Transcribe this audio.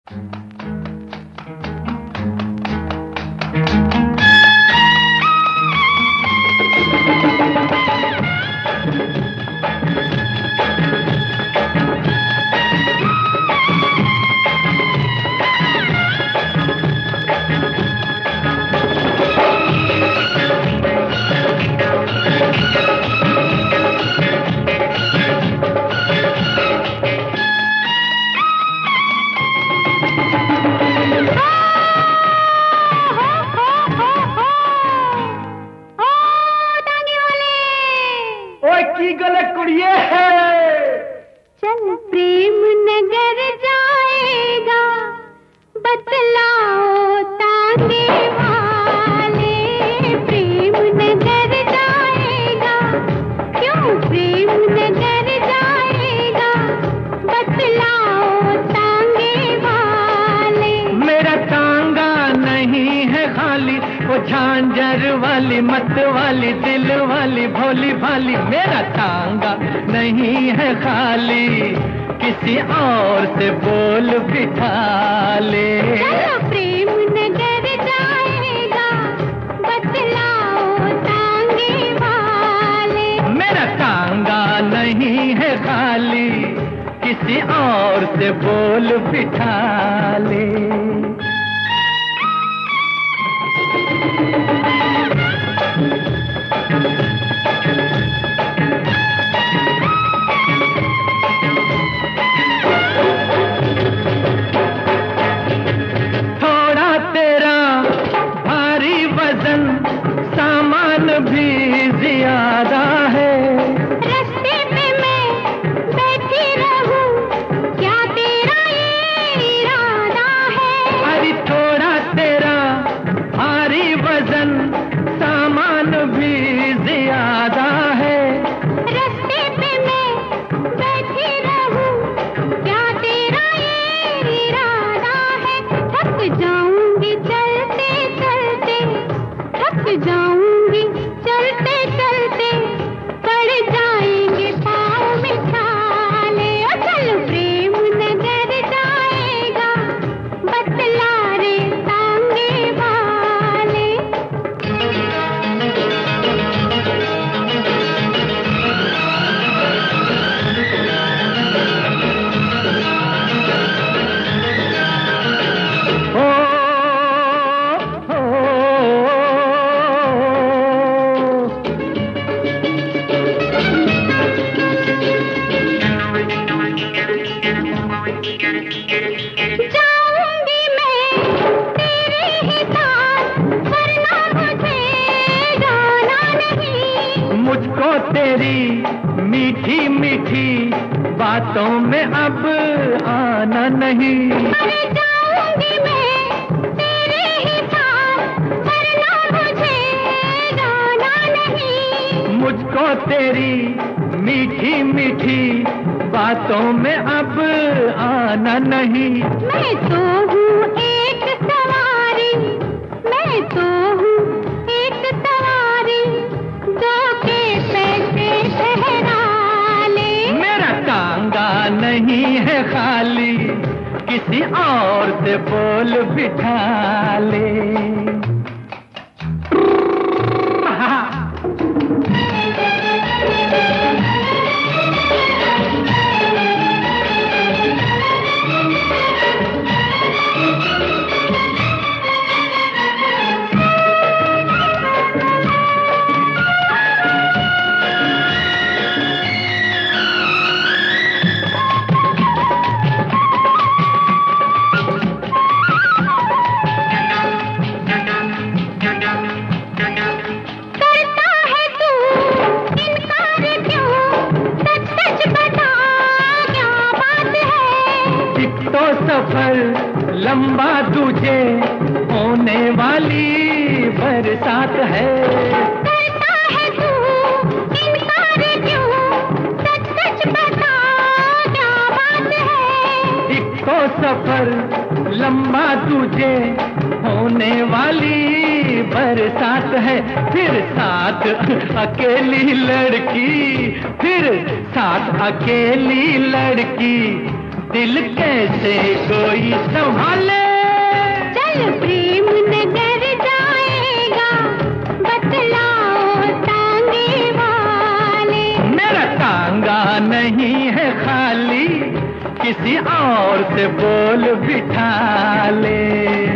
की गलत कुड़िए है। चल प्रेम नगर जाएगा, बतलाओ तांगे वाले। प्रेम नगर जाएगा, क्यों प्रेम नगर जाएगा, बतलाओ तांगे वाले। मेरा तांगा नहीं है खाली, वो झांझर वाली, मत वाली, दिल वाली, भोली भाली। मेरा तांगा नहीं है खाली, किसी और से बोल बिठा ले। चलो प्रेम नगर जाएगा, बतलाओ तांगे वाले। मेरा तांगा नहीं है खाली, किसी और से बोल बिठा ले। थोड़ा तेरा भारी वजन, सामान भी ज्यादा है। रास्ते पे मैं बैठी रहूं, क्या तेरा ये इरादा है? अरे थोड़ा तेरा भारी वजन, सामान भी ज्यादा है। रास्ते पे मैं बैठी रहूं, क्या तेरा ये इरादा है? थक जाऊंगी चलते चलते, थक जाऊंगी चलते चलते, पड़ जाएंगे पाँव में छाले। ओ चल प्रेम नगर जाएगा, बतला रे तांगे वाले। ओ, ओ, जाऊंगी मैं तेरे ही साथ, वरना मुझे जाना नहीं। मुझको तेरी मीठी मीठी बातों में अब आना नहीं। अरे जाऊंगी मैं तेरे ही साथ, वरना मुझे जाना नहीं। मुझको तेरी मीठी मीठी बातों में अब आना नहीं। मैं तो हूँ एक सवारी, मैं तो हूँ एक सवारी, दो के पैसे ठहरा ले। मेरा तांगा नहीं है खाली, किसी और से बोल बिठा ले। करता है तू इनकार क्यों, सच सच बता क्या बात है? एक तो सफर लंबा तुझे होने वाली बरसात है। करता है तू इनकार क्यों, सच सच बता क्या बात है? एक तो सफर लंबा तुझे होने वाली बरसात है। फिर साथ अकेली लड़की, फिर साथ अकेली लड़की, दिल कैसे कोई संभाले। चल प्रेम नगर जाएगा, बतलाओ तांगे वाले। मेरा तांगा नहीं है खाली, किसी और से बोल बिठा ले।